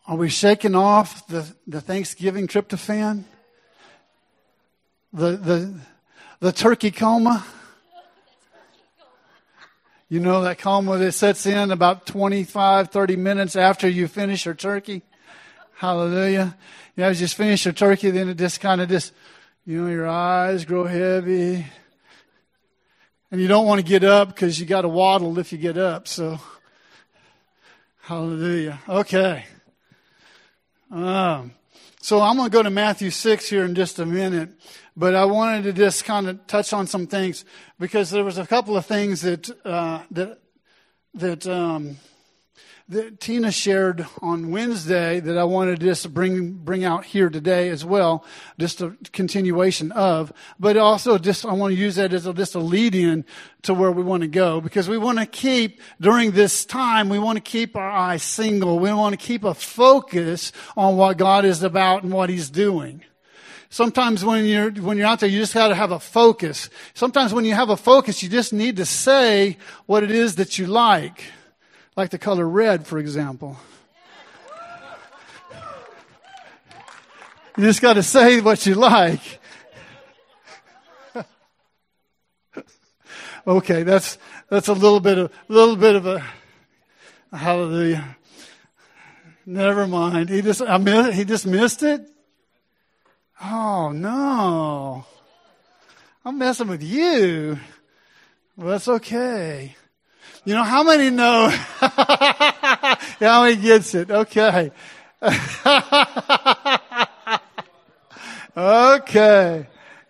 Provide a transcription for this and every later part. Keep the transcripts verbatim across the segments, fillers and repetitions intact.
Are we shaking off the, the Thanksgiving tryptophan? The, the, the turkey coma? You know that coma that sets in about twenty-five, thirty minutes after you finish your turkey? Hallelujah. You know, you just finish your turkey, then it just kind of just, you know, your eyes grow heavy. And you don't want to get up because you got to waddle if you get up. So, hallelujah. Okay. Um, so I'm going to go to Matthew six here in just a minute. But I wanted to just kind of touch on some things because there was a couple of things that uh, that that um, that Tina shared on Wednesday that I wanted to just bring bring out here today as well, just a continuation of. But also, just I want to use that as a, just a lead-in to where we want to go, because we want to keep during this time. We want to keep our eyes single. We want to keep a focus on what God is about and what He's doing. Sometimes when you're when you're out there, you just got to have a focus. Sometimes when you have a focus, you just need to say what it is that you like, like the color red, for example. You just got to say what you like. Okay, that's that's a little bit of a little bit of a, a hallelujah. Never mind. He just I miss, he just missed it. Oh, no. I'm messing with you. Well, that's okay. You know, how many know? How many gets it? Okay. Okay.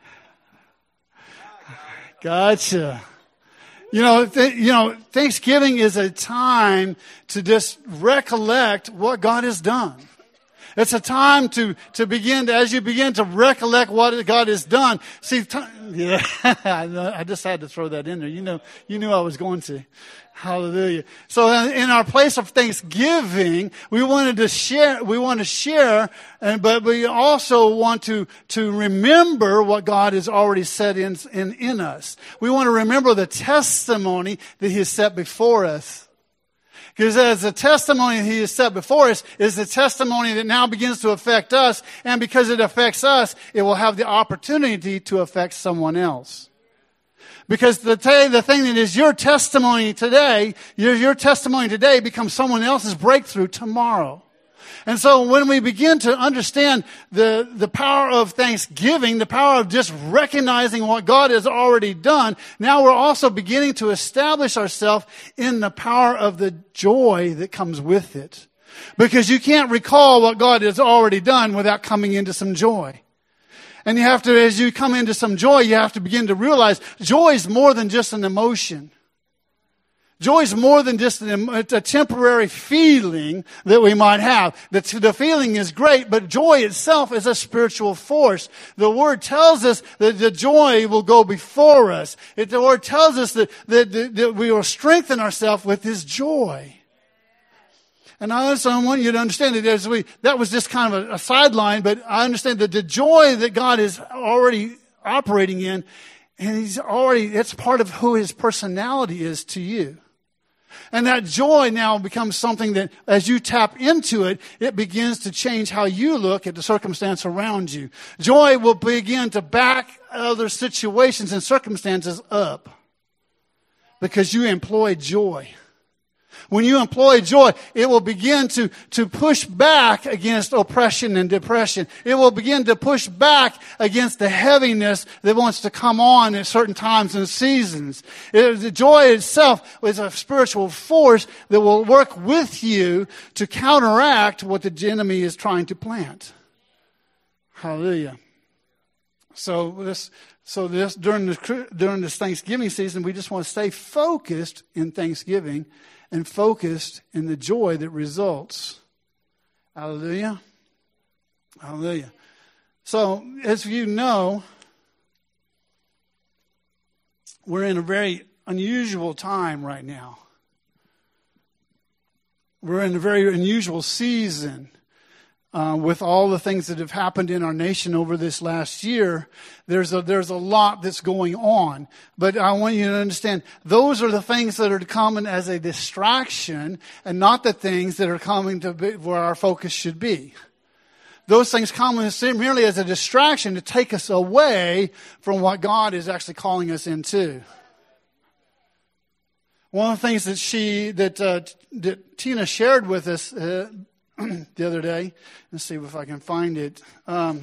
Gotcha. You know, th- you know, Thanksgiving is a time to just recollect what God has done. It's a time to, to begin to, as you begin to recollect what God has done. See, t- yeah, I just had to throw that in there. You know, you knew I was going to. Hallelujah. So in our place of thanksgiving, we wanted to share, we want to share, and, but we also want to, to remember what God has already said in, in, in us. We want to remember the testimony that He has set before us. Because as the testimony He has set before us is the testimony that now begins to affect us. And because it affects us, it will have the opportunity to affect someone else. Because the, t- the thing that is your testimony today, your, your testimony today becomes someone else's breakthrough tomorrow. And so when we begin to understand the, the power of thanksgiving, the power of just recognizing what God has already done, now we're also beginning to establish ourselves in the power of the joy that comes with it. Because you can't recall what God has already done without coming into some joy. And you have to, as you come into some joy, you have to begin to realize joy is more than just an emotion. Joy is more than just an, a temporary feeling that we might have. The, the feeling is great, but joy itself is a spiritual force. The Word tells us that the joy will go before us. It, the Word tells us that, that, that, that we will strengthen ourselves with His joy. And I also want you to understand that as we, that was just kind of a, a sideline, but I understand that the joy that God is already operating in, and He's already, it's part of who His personality is to you. And that joy now becomes something that as you tap into it, it begins to change how you look at the circumstance around you. Joy will begin to back other situations and circumstances up because you employ joy. When you employ joy, it will begin to, to push back against oppression and depression. It will begin to push back against the heaviness that wants to come on at certain times and seasons. It, the joy itself is a spiritual force that will work with you to counteract what the enemy is trying to plant. Hallelujah. So this, so this during this during this Thanksgiving season, we just want to stay focused in Thanksgiving and focused in the joy that results. Hallelujah. Hallelujah. So, as you know, we're in a very unusual time right now. We're in a very unusual season. Uh, with all the things that have happened in our nation over this last year, there's a, there's a lot that's going on. But I want you to understand, those are the things that are coming as a distraction and not the things that are coming to be where our focus should be. Those things come merely as a distraction to take us away from what God is actually calling us into. One of the things that she, that, uh, that Tina shared with us, uh, the other day. Let's see if I can find it. Um,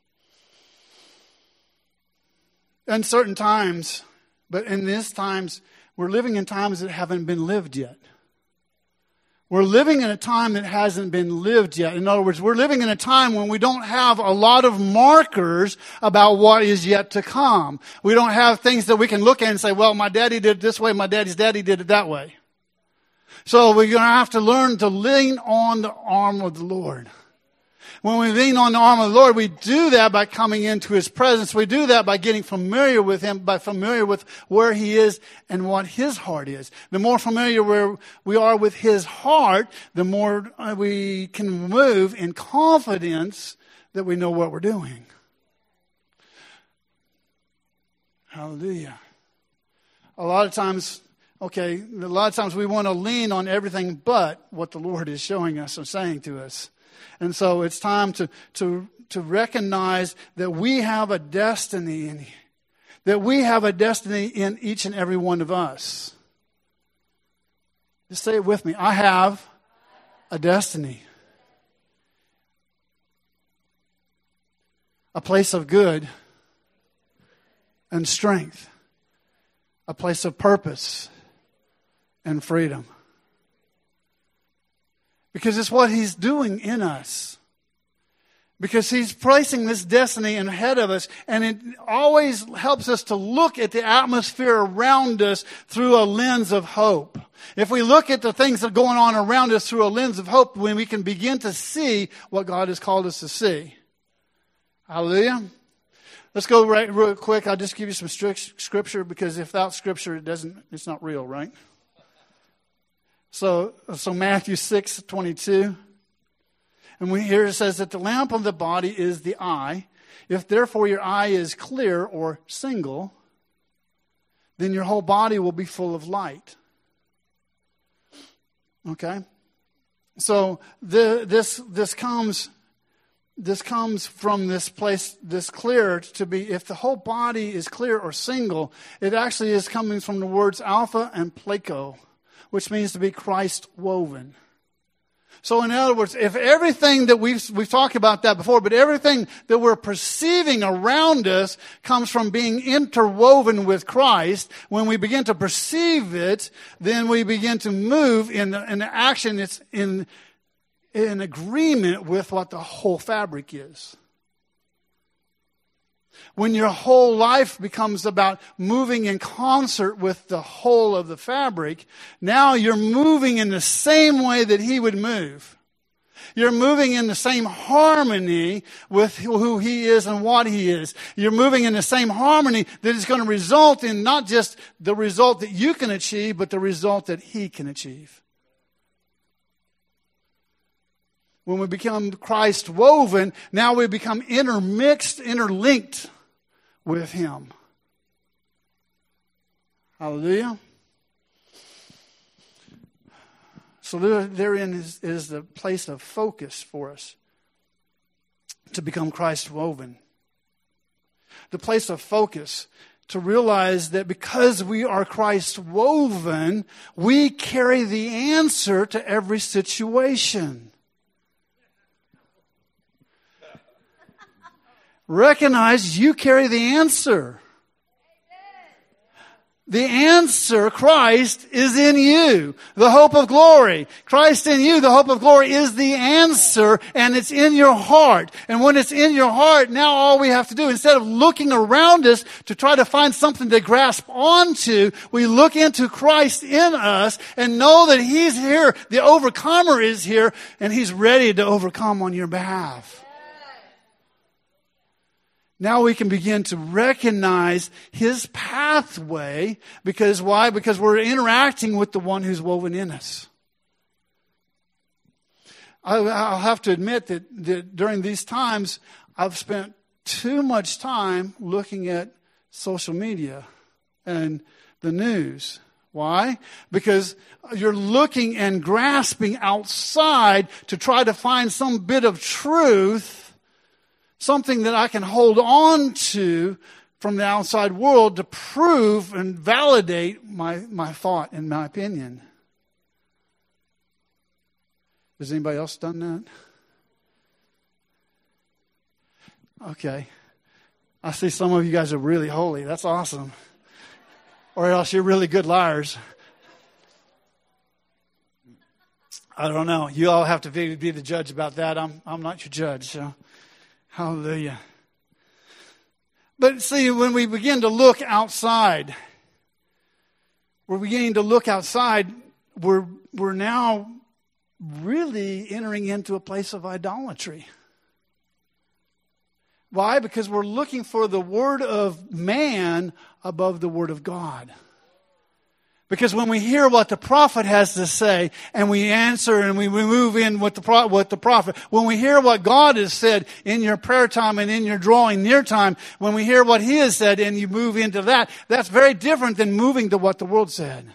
uncertain times, but in these times, we're living in times that haven't been lived yet. We're living in a time that hasn't been lived yet. In other words, we're living in a time when we don't have a lot of markers about what is yet to come. We don't have things that we can look at and say, well, my daddy did it this way, my daddy's daddy did it that way. So we're going to have to learn to lean on the arm of the Lord. When we lean on the arm of the Lord, we do that by coming into His presence. We do that by getting familiar with Him, by familiar with where He is and what His heart is. The more familiar where we are with His heart, the more we can move in confidence that we know what we're doing. Hallelujah. A lot of times, okay, a lot of times we want to lean on everything but what the Lord is showing us or saying to us. And so it's time to, to, to recognize that we have a destiny in, that we have a destiny in each and every one of us. Just say it with me. I have a destiny. A place of good and strength. A place of purpose and freedom. Because it's what He's doing in us. Because He's placing this destiny ahead of us, and it always helps us to look at the atmosphere around us through a lens of hope. If we look at the things that are going on around us through a lens of hope, when we can begin to see what God has called us to see. Hallelujah. Let's go right real quick. I'll just give you some strict scripture, because if without scripture, it doesn't, it's not real, right? So, so Matthew six twenty-two. And we here it says that the lamp of the body is the eye. If therefore your eye is clear or single, then your whole body will be full of light. Okay? So the, this this comes this comes from this place, this clear to be, if the whole body is clear or single, it actually is coming from the words alpha and pleko, which means to be Christ woven. So in other words, if everything that we've, we've talked about that before, but everything that we're perceiving around us comes from being interwoven with Christ, when we begin to perceive it, then we begin to move in the, in the action that's in, in agreement with what the whole fabric is. When your whole life becomes about moving in concert with the whole of the fabric, now you're moving in the same way that He would move. You're moving in the same harmony with who He is and what He is. You're moving in the same harmony that is going to result in not just the result that you can achieve, but the result that He can achieve. When we become Christ woven, now we become intermixed, interlinked with Him. Hallelujah. So there, therein is, is the place of focus for us to become Christ woven. The place of focus to realize that because we are Christ woven, we carry the answer to every situation. Recognize you carry the answer. The answer, Christ, is in you. The hope of glory. Christ in you, the hope of glory, is the answer, and it's in your heart. And when it's in your heart, now all we have to do, instead of looking around us to try to find something to grasp onto, we look into Christ in us and know that He's here. The overcomer is here, and He's ready to overcome on your behalf. Now we can begin to recognize His pathway. Because why? Because we're interacting with the one who's woven in us. I, I'll have to admit that, that during these times, I've spent too much time looking at social media and the news. Why? Because you're looking and grasping outside to try to find some bit of truth, something that I can hold on to from the outside world to prove and validate my, my thought and my opinion. Has anybody else done that? Okay. I see some of you guys are really holy. That's awesome. Or else you're really good liars. I don't know. You all have to be, be the judge about that. I'm I'm not your judge. So, hallelujah. But see, when we begin to look outside, we're beginning to look outside, we're we're now really entering into a place of idolatry. Why? Because we're looking for the word of man above the word of God. Because when we hear what the prophet has to say and we answer and we move in with the, pro- with the prophet, when we hear what God has said in your prayer time and in your drawing near time, when we hear what he has said and you move into that, that's very different than moving to what the world said.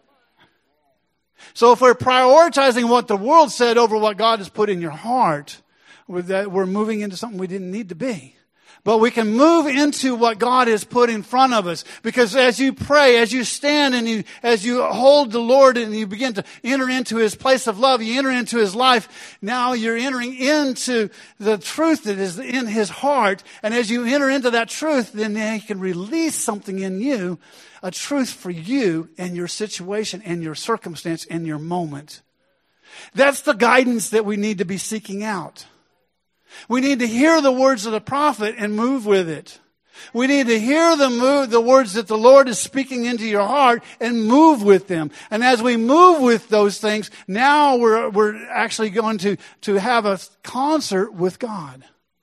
So if we're prioritizing what the world said over what God has put in your heart, we're moving into something we didn't need to be. But we can move into what God has put in front of us. Because as you pray, as you stand and you, as you hold the Lord and you begin to enter into his place of love, you enter into his life, now you're entering into the truth that is in his heart. And as you enter into that truth, then he can release something in you, a truth for you and your situation and your circumstance and your moment. That's the guidance that we need to be seeking out. We need to hear the words of the prophet and move with it. We need to hear the move, the words that the Lord is speaking into your heart and move with them. And as we move with those things, now we're, we're actually going to, to have a concert with God.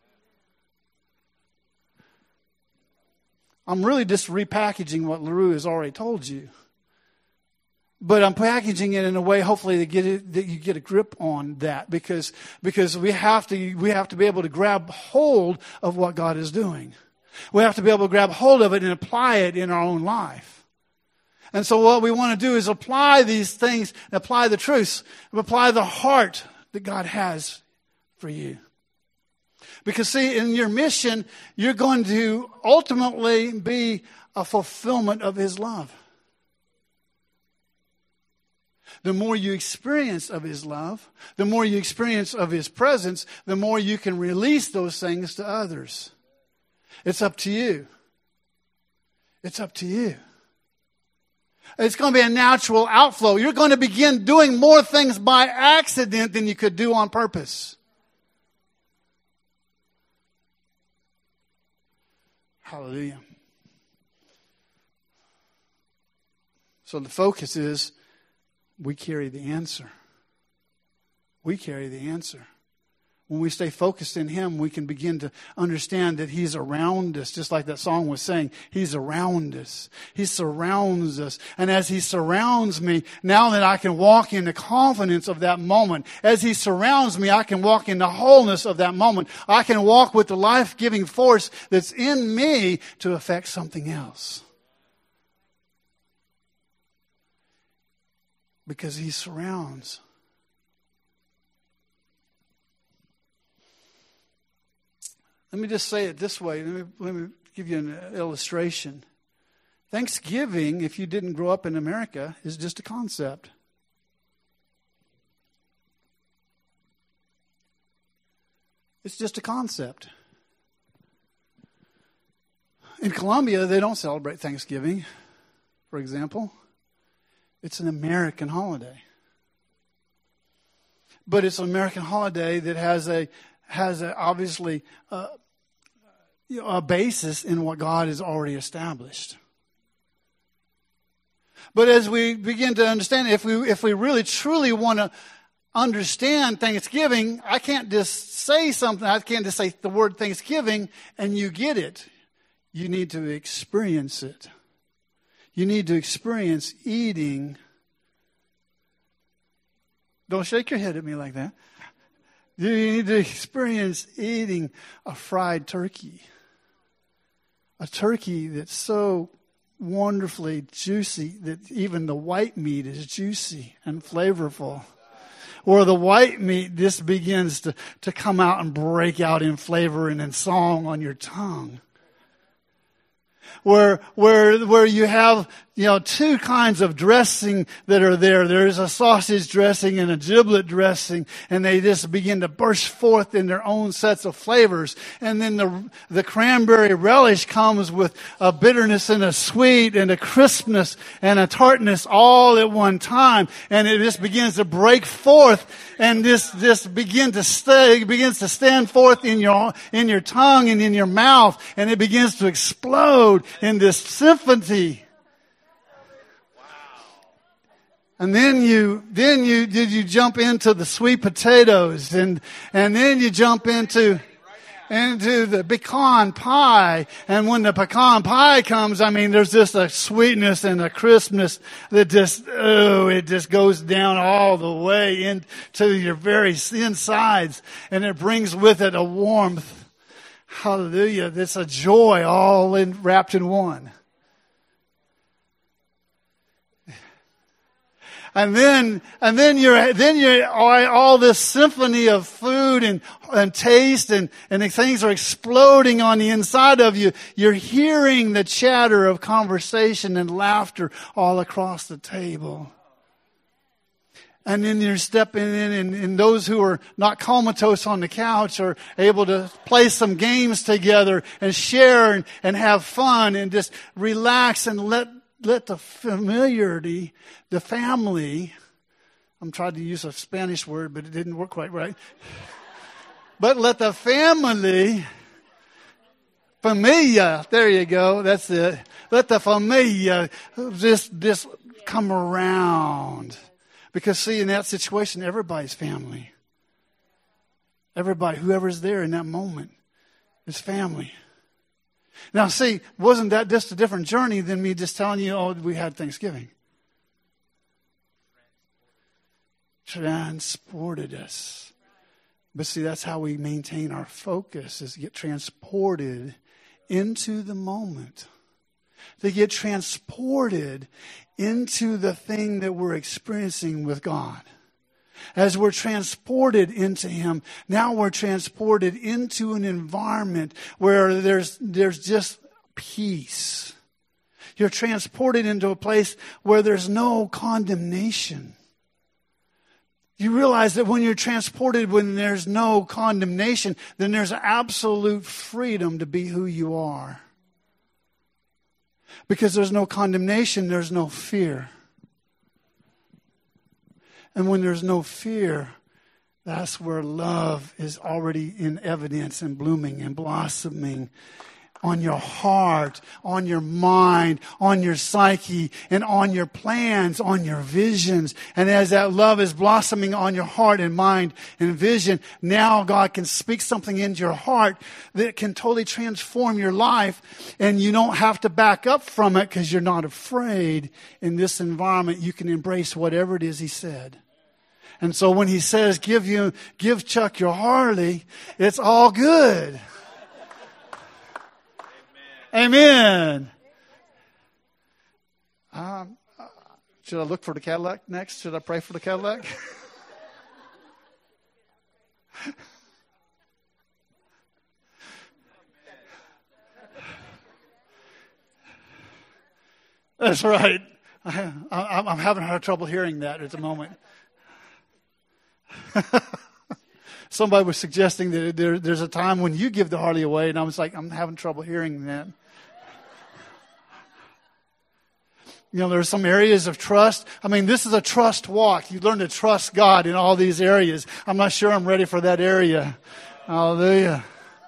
I'm really just repackaging what LaRue has already told you. But I'm packaging it in a way, hopefully, to get it, that you get a grip on that, because because we have to we have to be able to grab hold of what God is doing. We have to be able to grab hold of it and apply it in our own life. And so, what we want to do is apply these things, apply the truths, apply the heart that God has for you. Because see, in your mission, you're going to ultimately be a fulfillment of his love. The more you experience of his love, the more you experience of his presence, the more you can release those things to others. It's up to you. It's up to you. It's going to be a natural outflow. You're going to begin doing more things by accident than you could do on purpose. Hallelujah. So the focus is, we carry the answer. We carry the answer. When we stay focused in him, we can begin to understand that he's around us, just like that song was saying. He's around us. He surrounds us. And as he surrounds me, now that I can walk in the confidence of that moment, as he surrounds me, I can walk in the wholeness of that moment. I can walk with the life-giving force that's in me to affect something else. Because he surrounds. Let me just say it this way. Let me, let me give you an illustration. Thanksgiving, if you didn't grow up in America, is just a concept. It's just a concept. In Colombia, they don't celebrate Thanksgiving, for example. It's an American holiday. But it's an American holiday that has a has a, obviously uh, you know, a basis in what God has already established. But as we begin to understand, if we if we really truly want to understand Thanksgiving, I can't just say something. I can't just say the word Thanksgiving and you get it. You need to experience it. You need to experience eating. Don't shake your head at me like that. You need to experience eating a fried turkey. A turkey that's so wonderfully juicy that even the white meat is juicy and flavorful. Or the white meat just begins to, to come out and break out in flavor and in song on your tongue. Where, where, where you have, you know, two kinds of dressing that are there. There's a sausage dressing and a giblet dressing, and they just begin to burst forth in their own sets of flavors. And then the, the cranberry relish comes with a bitterness and a sweet and a crispness and a tartness all at one time. And it just begins to break forth and this, this begin to stay, begins to stand forth in your, in your tongue and in your mouth. And it begins to explode in this symphony. And then you, then you, did you jump into the sweet potatoes and, and then you jump into, into the pecan pie. And when the pecan pie comes, I mean, there's just a sweetness and a crispness that just, oh, it just goes down all the way into your very insides. And it brings with it a warmth. Hallelujah. It's a joy all in, wrapped in one. And then, and then you're, then you're, all this symphony of food and, and taste and, and the things are exploding on the inside of you. You're hearing the chatter of conversation and laughter all across the table. And then you're stepping in and, and those who are not comatose on the couch are able to play some games together and share and, and have fun and just relax and let Let the familiarity, the family, I'm trying to use a Spanish word, but it didn't work quite right. But let the family, familia, there you go, that's it. Let the familia just, just come around. Because see, in that situation, everybody's family. Everybody, whoever's there in that moment is family. Now, see, wasn't that just a different journey than me just telling you, oh, we had Thanksgiving? Transported us. But see, that's how we maintain our focus, is get transported into the moment. To get transported into the thing that we're experiencing with God. As we're transported into Him, now we're transported into an environment where there's there's just peace. You're transported into a place where there's no condemnation. You realize that when you're transported, when there's no condemnation, then there's absolute freedom to be who you are. Because there's no condemnation, there's no fear. And when there's no fear, that's where love is already in evidence and blooming and blossoming on your heart, on your mind, on your psyche, and on your plans, on your visions. And as that love is blossoming on your heart and mind and vision, now God can speak something into your heart that can totally transform your life. And you don't have to back up from it because you're not afraid. In this environment, you can embrace whatever it is He said. And so when He says, give you, give Chuck your Harley, it's all good. Amen. Um, should I look for the Cadillac next? Should I pray for the Cadillac? That's right. I, I, I'm having hard trouble hearing that at the moment. Somebody was suggesting that there, there's a time when you give the Harley away, and I was like, I'm having trouble hearing that. You know, there's some areas of trust. I mean, this is a trust walk. You learn to trust God in all these areas. I'm not sure I'm ready for that area. Hallelujah.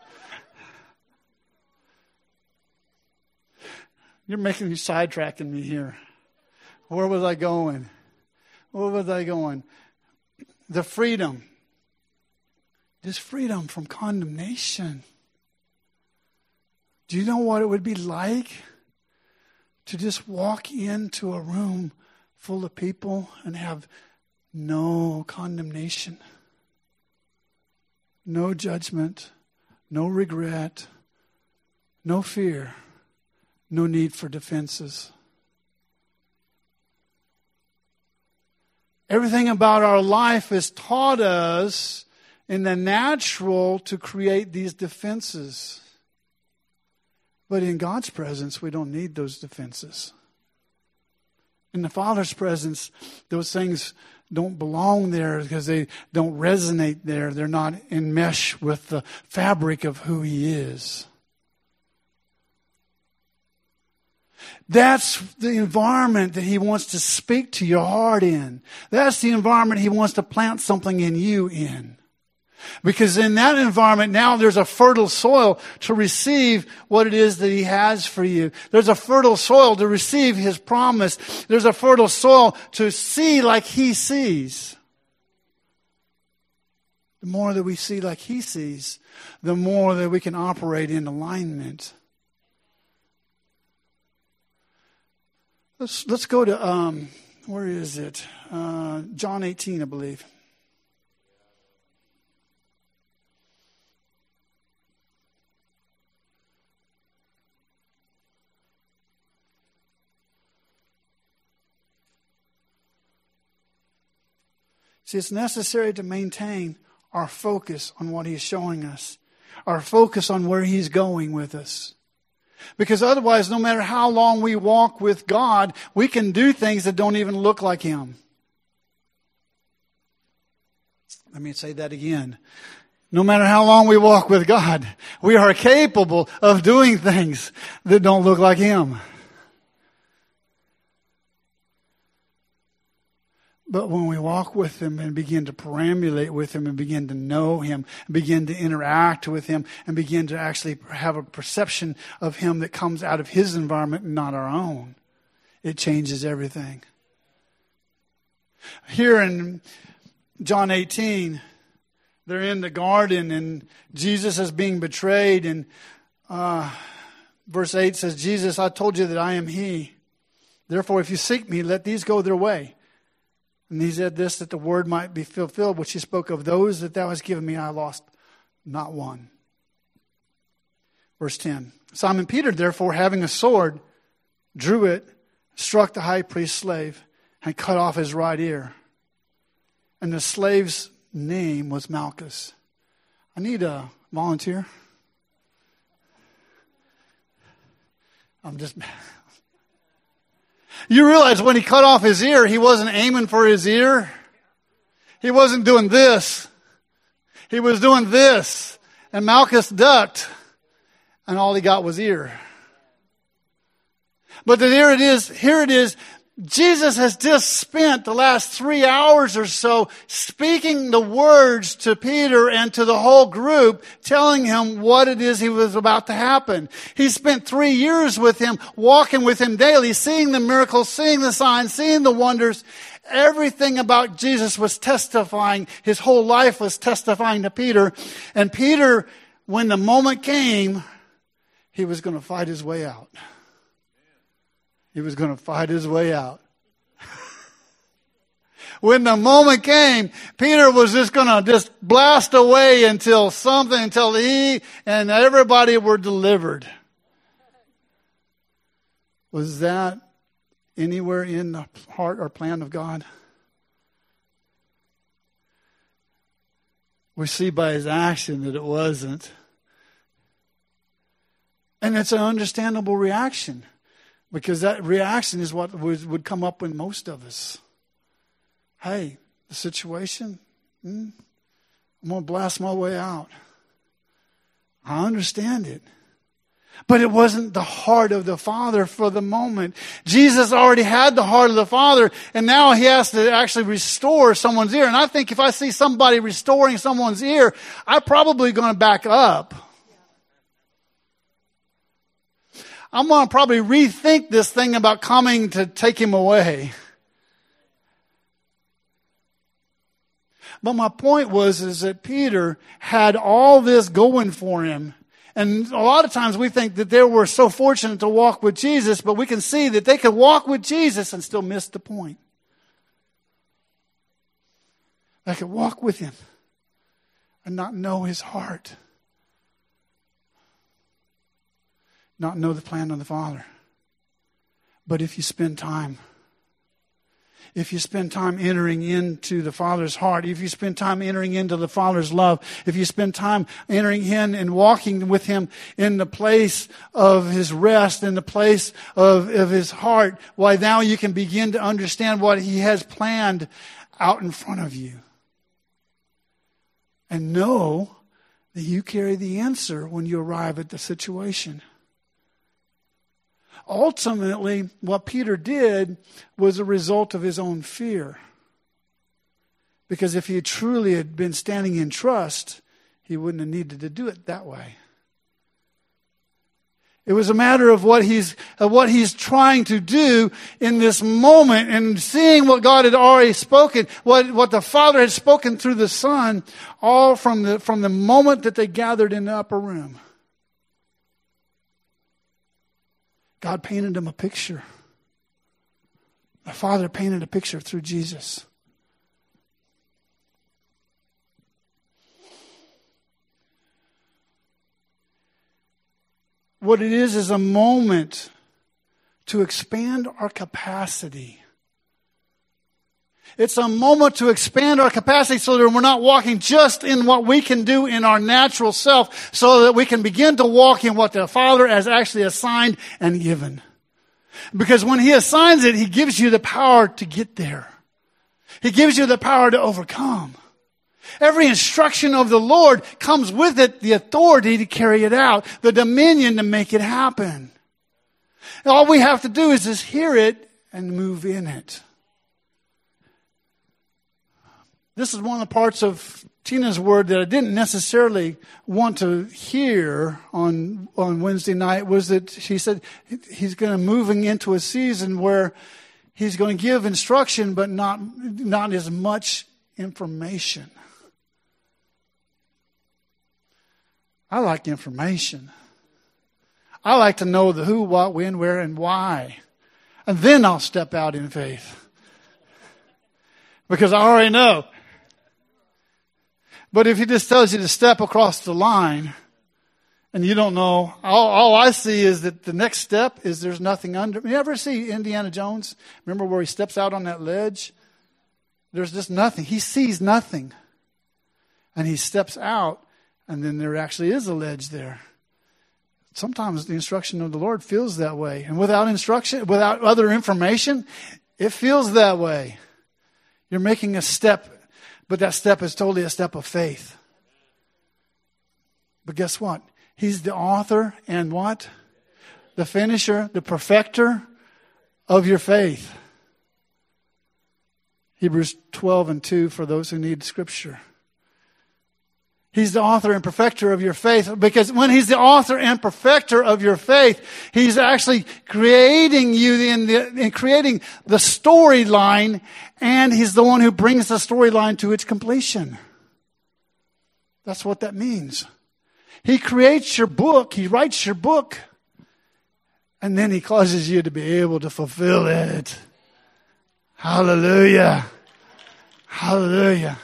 You're making me sidetracking me here. Where was I going? Where was I going? The freedom. This freedom from condemnation. Do you know what it would be like to just walk into a room full of people and have no condemnation? no judgment, no regret, no fear, no need for defenses. Everything about our life has taught us in the natural to create these defenses. But in God's presence, we don't need those defenses. In the Father's presence, those things don't belong there because they don't resonate there. They're not in mesh with the fabric of who He is. That's the environment that He wants to speak to your heart in. That's the environment He wants to plant something in you in. Because in that environment now there's a fertile soil to receive what it is that He has for you. There's a fertile soil to receive His promise. There's a fertile soil to see like He sees. The more that we see like He sees, the more that we can operate in alignment. Let's let's go to, um, where is it? Uh, John eighteen, I believe. See, it's necessary to maintain our focus on what He's showing us, our focus on where He's going with us. Because otherwise, no matter how long we walk with God, we can do things that don't even look like Him. Let me say that again. No matter how long we walk with God, we are capable of doing things that don't look like Him. But when we walk with Him and begin to perambulate with Him and begin to know Him, begin to interact with Him, and begin to actually have a perception of Him that comes out of His environment and not our own, it changes everything. Here in John eighteen, they're in the garden and Jesus is being betrayed. And uh, verse eight says, Jesus, I told you that I am He. Therefore, if you seek me, let these go their way. And He said this, that the word might be fulfilled, which He spoke of, those that thou hast given me, I lost not one. Verse ten. Simon Peter, therefore, having a sword, drew it, struck the high priest's slave, and cut off his right ear. And the slave's name was Malchus. I need a volunteer. I'm just... You realize when he cut off his ear, he wasn't aiming for his ear. He wasn't doing this. He was doing this. And Malchus ducked. And all he got was ear. But then here it is. Here it is. Jesus has just spent the last three hours or so speaking the words to Peter and to the whole group, telling him what it is he was about to happen. He spent three years with him, walking with him daily, seeing the miracles, seeing the signs, seeing the wonders. Everything about Jesus was testifying. His whole life was testifying to Peter. And Peter, when the moment came, he was going to fight his way out. He was going to fight his way out. When the moment came, Peter was just going to just blast away until something, until he and everybody were delivered. Was that anywhere in the heart or plan of God? We see by his action that it wasn't. And it's an understandable reaction. Because that reaction is what would, would come up in most of us. Hey, the situation, hmm, I'm going to blast my way out. I understand it. But it wasn't the heart of the Father for the moment. Jesus already had the heart of the Father, and now He has to actually restore someone's ear. And I think if I see somebody restoring someone's ear, I'm probably going to back up. I'm going to probably rethink this thing about coming to take him away. But my point was is that Peter had all this going for him. And a lot of times we think that they were so fortunate to walk with Jesus, but we can see that they could walk with Jesus and still miss the point. They could walk with Him. and not know his heart. Not know the plan of the Father. But if you spend time, if you spend time entering into the Father's heart, if you spend time entering into the Father's love, if you spend time entering in and walking with him in the place of his rest, in the place of, of his heart, why now you can begin to understand what he has planned out in front of you. And know that you carry the answer when you arrive at the situation. Ultimately, what Peter did was a result of his own fear. Because if he truly had been standing in trust, he wouldn't have needed to do it that way. It was a matter of what he's of what he's trying to do in this moment, and seeing what God had already spoken, what, what the Father had spoken through the Son, all from the from the moment that they gathered in the upper room. God painted him a picture. The Father painted a picture through Jesus. What it is is a moment to expand our capacity. It's a moment to expand our capacity so that we're not walking just in what we can do in our natural self, so that we can begin to walk in what the Father has actually assigned and given. Because when he assigns it, he gives you the power to get there. He gives you the power to overcome. Every instruction of the Lord comes with it the authority to carry it out, the dominion to make it happen. And all we have to do is just hear it and move in it. This is one of the parts of Tina's word that I didn't necessarily want to hear on, on Wednesday night, was that she said he's going to moving into a season where he's going to give instruction, but not, not as much information. I like information. I like to know the who, what, when, where, and why. And then I'll step out in faith. Because I already know. But if he just tells you to step across the line and you don't know, all, all I see is that the next step is there's nothing under. You ever see Indiana Jones? Remember where he steps out on that ledge? There's just nothing. He sees nothing. And he steps out, and then there actually is a ledge there. Sometimes the instruction of the Lord feels that way. And without instruction, without other information, it feels that way. You're making a step. But that step is totally a step of faith. But guess what? He's the author and what? The finisher, the perfecter of your faith. Hebrews twelve and two for those who need scripture. He's the author and perfecter of your faith, because when he's the author and perfecter of your faith, he's actually creating you in the, in creating the storyline, and he's the one who brings the storyline to its completion. That's what that means. He creates your book, he writes your book, and then he causes you to be able to fulfill it. Hallelujah. Hallelujah.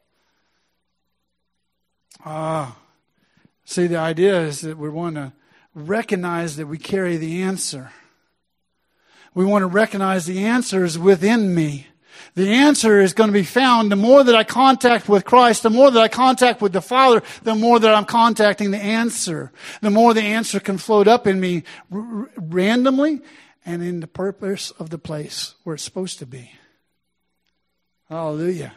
Ah, see, the idea is that we want to recognize that we carry the answer. We want to recognize the answer is within me. The answer is going to be found the more that I contact with Christ, the more that I contact with the Father, the more that I'm contacting the answer. The more the answer can float up in me r- randomly and in the purpose of the place where it's supposed to be. Hallelujah.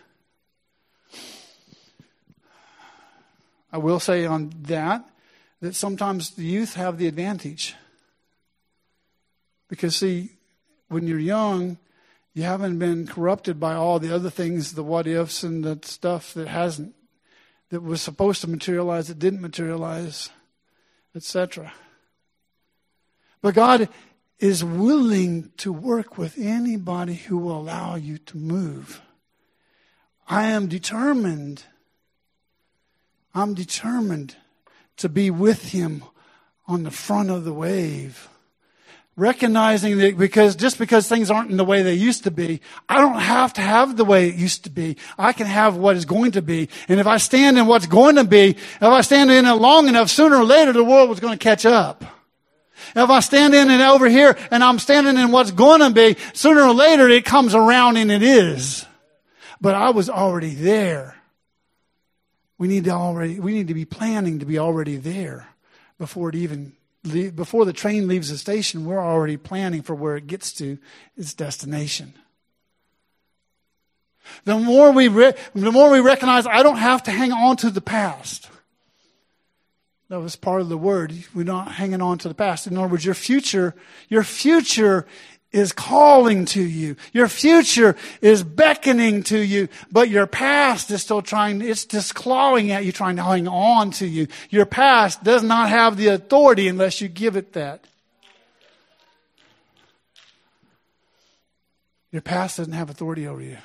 I will say on that, that sometimes the youth have the advantage. Because see, when you're young, you haven't been corrupted by all the other things, the what ifs and the stuff that hasn't, that was supposed to materialize, that didn't materialize, et cetera. But God is willing to work with anybody who will allow you to move. I am determined I'm determined to be with him on the front of the wave. Recognizing that because just because things aren't in the way they used to be, I don't have to have the way it used to be. I can have what is going to be. And if I stand in what's going to be, if I stand in it long enough, sooner or later the world was going to catch up. If I stand in it over here and I'm standing in what's going to be, sooner or later it comes around and it is. But I was already there. We need to already, we need to be planning to be already there before it even Before the train leaves the station, we're already planning for where it gets to its destination. The more we re- the more we recognize, I don't have to hang on to the past. That was part of the word. We're not hanging on to the past. In other words, your future, your future is calling to you. Your future is beckoning to you, but your past is still trying, it's just clawing at you, trying to hang on to you. Your past does not have the authority unless you give it that. Your past doesn't have authority over you.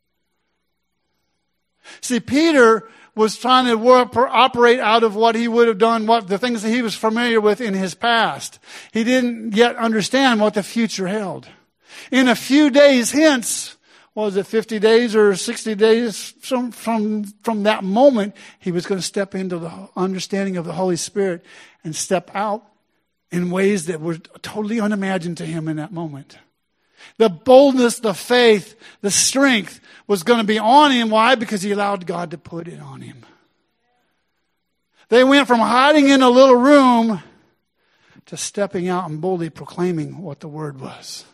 See, Peter was trying to work, operate out of what he would have done, what the things that he was familiar with in his past. He didn't yet understand what the future held. In a few days hence, was it fifty days or sixty days from, from, from that moment, he was going to step into the understanding of the Holy Spirit and step out in ways that were totally unimagined to him in that moment. The boldness, the faith, the strength was going to be on him. Why? Because he allowed God to put it on him. They went from hiding in a little room to stepping out and boldly proclaiming what the word was.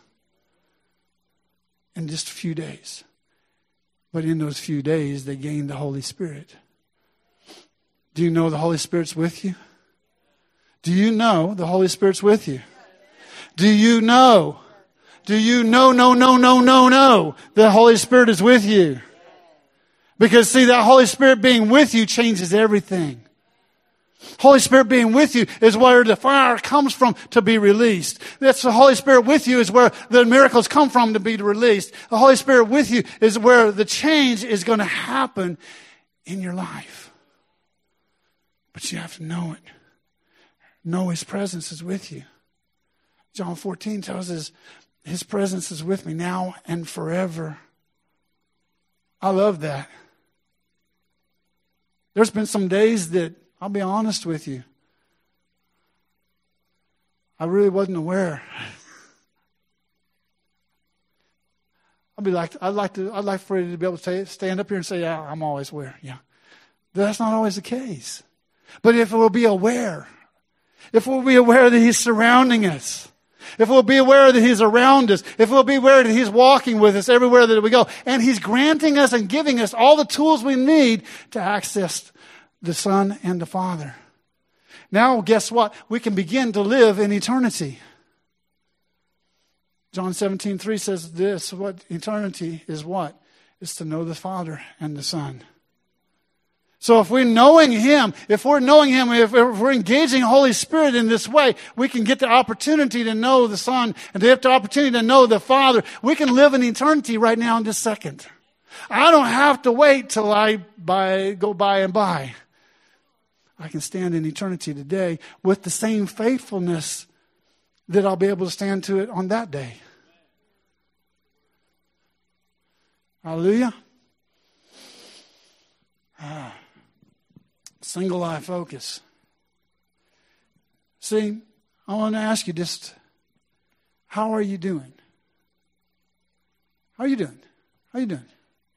In just a few days. But in those few days, they gained the Holy Spirit. Do you know the Holy Spirit's with you? Do you know the Holy Spirit's with you? Do you know? Do you know, no, no, no, no, no, the Holy Spirit is with you? Because see, that Holy Spirit being with you changes everything. Holy Spirit being with you is where the fire comes from to be released. That's the Holy Spirit with you is where the miracles come from to be released. The Holy Spirit with you is where the change is going to happen in your life. But you have to know it. Know His presence is with you. John fourteen tells us His presence is with me now and forever. I love that. There's been some days that, I'll be honest with you, I really wasn't aware. I'd be like, I'd like to, I'd like for you to be able to say, stand up here and say, yeah, I'm always aware. Yeah, but that's not always the case. But if we'll be aware, if we'll be aware that He's surrounding us, if we'll be aware that He's around us, if we'll be aware that He's walking with us everywhere that we go, and He's granting us and giving us all the tools we need to access the Son and the Father. Now, guess what? We can begin to live in eternity. John seventeen three says this, what eternity is what? It's to know the Father and the Son. So if we're knowing Him, if we're knowing Him, if we're engaging Holy Spirit in this way, we can get the opportunity to know the Son and to have the opportunity to know the Father. We can live in eternity right now in this second. I don't have to wait till I by, go by and by. I can stand in eternity today with the same faithfulness that I'll be able to stand to it on that day. Hallelujah. Ah. Single eye focus. See, I want to ask you just, how are you doing? How are you doing? How are you doing?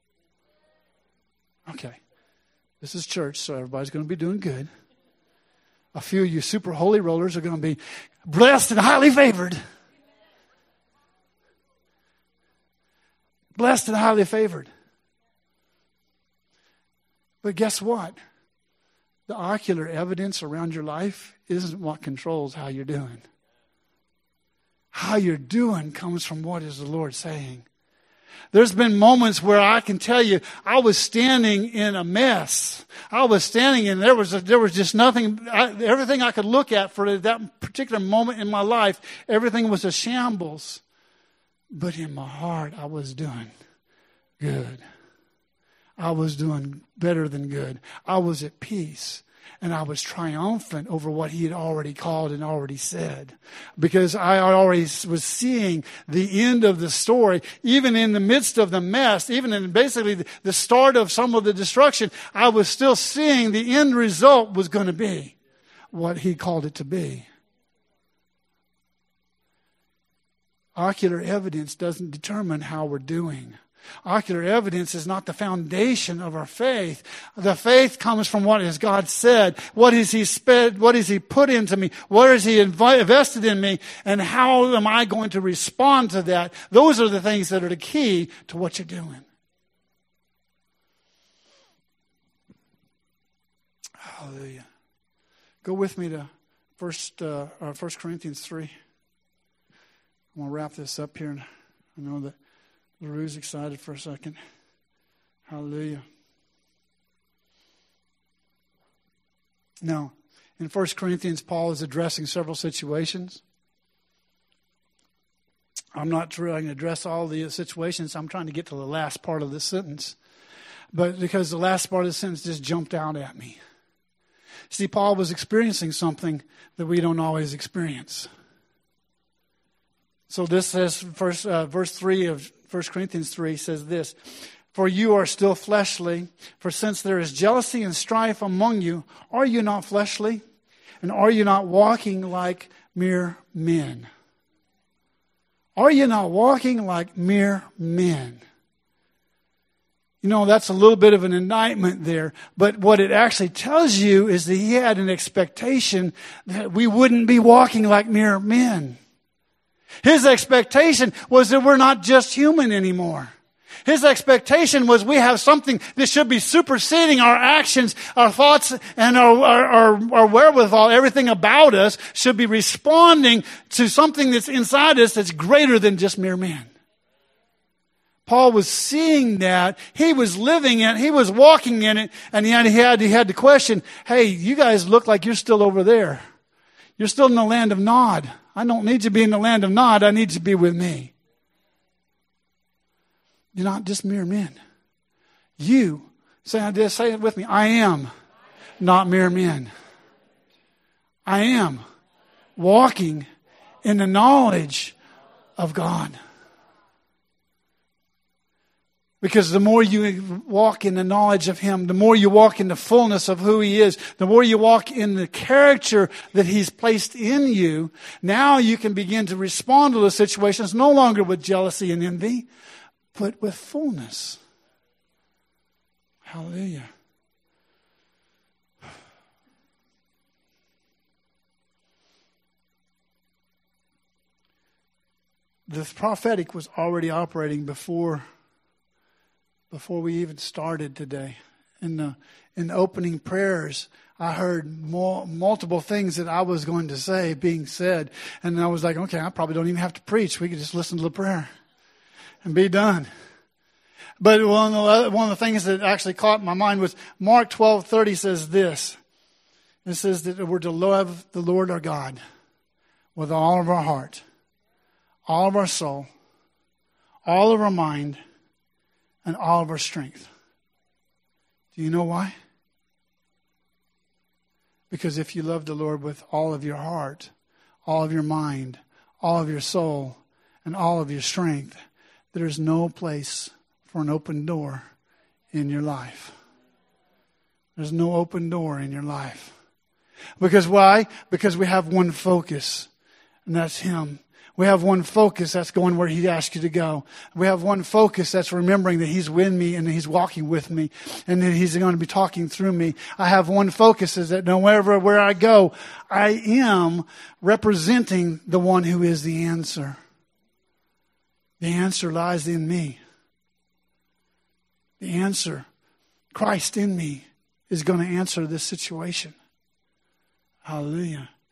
Okay. This is church, so everybody's going to be doing good. A few of you super holy rollers are going to be blessed and highly favored. Blessed and highly favored. But guess what? The ocular evidence around your life isn't what controls how you're doing. How you're doing comes from what is the Lord saying. There's been moments where I can tell you, I was standing in a mess. I was standing and there was a, there was just nothing, I, everything I could look at for that particular moment in my life, everything was a shambles. But in my heart, I was doing good. I was doing better than good. I was at peace. And I was triumphant over what he had already called and already said. Because I already was seeing the end of the story, even in the midst of the mess, even in basically the start of some of the destruction, I was still seeing the end result was going to be what he called it to be. Ocular evidence doesn't determine how we're doing. Ocular evidence is not the foundation of our faith. The faith comes from what has God said. What has He sped? What has He put into me? What has He invi- invested in me? And how am I going to respond to that? Those are the things that are the key to what you're doing. Hallelujah. Go with me to First uh, uh, First Corinthians three. I'm going to wrap this up here. And I know that LaRue's excited for a second. Hallelujah. Now, in First Corinthians, Paul is addressing several situations. I'm not trying to address all the situations. I'm trying to get to the last part of this sentence. But because the last part of the sentence just jumped out at me. See, Paul was experiencing something that we don't always experience. So this says, first, uh, verse three of First Corinthians three says this, "For you are still fleshly, for since there is jealousy and strife among you, are you not fleshly? And are you not walking like mere men?" Are you not walking like mere men? You know, that's a little bit of an indictment there. But what it actually tells you is that he had an expectation that we wouldn't be walking like mere men. His expectation was that we're not just human anymore. His expectation was we have something that should be superseding our actions, our thoughts, and our, our, our, our wherewithal. Everything about us should be responding to something that's inside us that's greater than just mere men. Paul was seeing that. He was living it. He was walking in it. And yet he had, he had the question, hey, you guys look like you're still over there. You're still in the land of Nod. I don't need you to be in the land of Nod. I need you to be with me. You're not just mere men. You, say, say it with me. I am not mere men. I am walking in the knowledge of God. Because the more you walk in the knowledge of Him, the more you walk in the fullness of who He is, the more you walk in the character that He's placed in you, now you can begin to respond to those situations no longer with jealousy and envy, but with fullness. Hallelujah. The prophetic was already operating before Before we even started today. In the in the opening prayers, I heard more, multiple things that I was going to say being said. And I was like, okay, I probably don't even have to preach. We could just listen to the prayer and be done. But one of the, one of the things that actually caught my mind was Mark twelve thirty says this. It says that we're to love the Lord our God with all of our heart, all of our soul, all of our mind, and all of our strength. Do you know why? Because if you love the Lord with all of your heart, all of your mind, all of your soul, and all of your strength, there's no place for an open door in your life. There's no open door in your life. Because why? Because we have one focus, and that's Him. We have one focus that's going where He asked you to go. We have one focus that's remembering that He's with me and He's walking with me and that He's going to be talking through me. I have one focus is that no matter where I go, I am representing the one who is the answer. The answer lies in me. The answer, Christ in me, is going to answer this situation. Hallelujah.